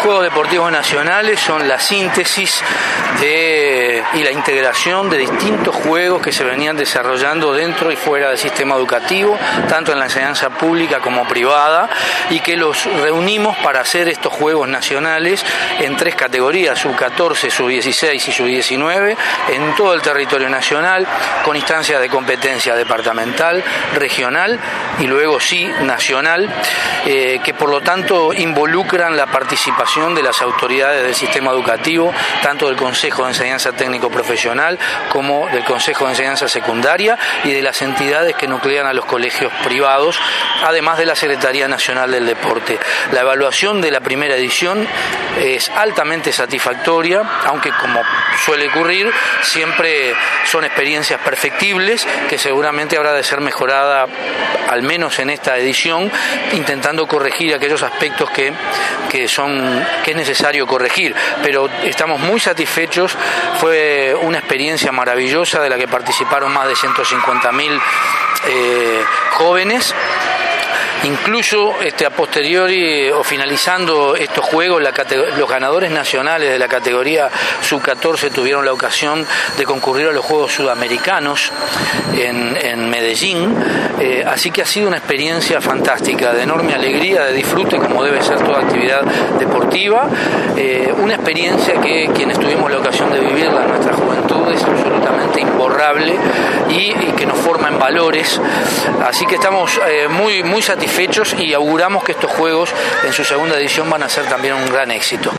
Juegos Deportivos Nacionales son la síntesis y la integración de distintos juegos que se venían desarrollando dentro y fuera del sistema educativo, tanto en la enseñanza pública como privada, y que los reunimos para hacer estos Juegos Nacionales en 3 categorías, sub-14, sub-16 y sub-19, en todo el territorio nacional, con instancias de competencia departamental, regional y luego sí nacional, que por lo tanto involucran la participación de las autoridades del sistema educativo, tanto del Consejo de Enseñanza Técnico Profesional como del Consejo de Enseñanza Secundaria y de las entidades que nuclean a los colegios privados, además de la Secretaría Nacional del Deporte. La evaluación de la primera edición es altamente satisfactoria, aunque como suele ocurrir, siempre son experiencias perfectibles que seguramente habrá de ser mejorada, al menos en esta edición, intentando corregir aquellos aspectos que es necesario corregir, pero estamos muy satisfechos. Fue una experiencia maravillosa de la que participaron más de 150.000 jóvenes. Incluso a posteriori o finalizando estos juegos, los ganadores nacionales de la categoría sub-14 tuvieron la ocasión de concurrir a los Juegos Sudamericanos en Medellín, así que ha sido una experiencia fantástica, de enorme alegría, de disfrute, como debe ser toda actividad deportiva, una experiencia que quienes tuvimos la ocasión de vivirla en nuestra juventud es absolutamente imborrable y que nos forma en valores, así que estamos muy satisfechos y auguramos que estos juegos en su segunda edición van a ser también un gran éxito.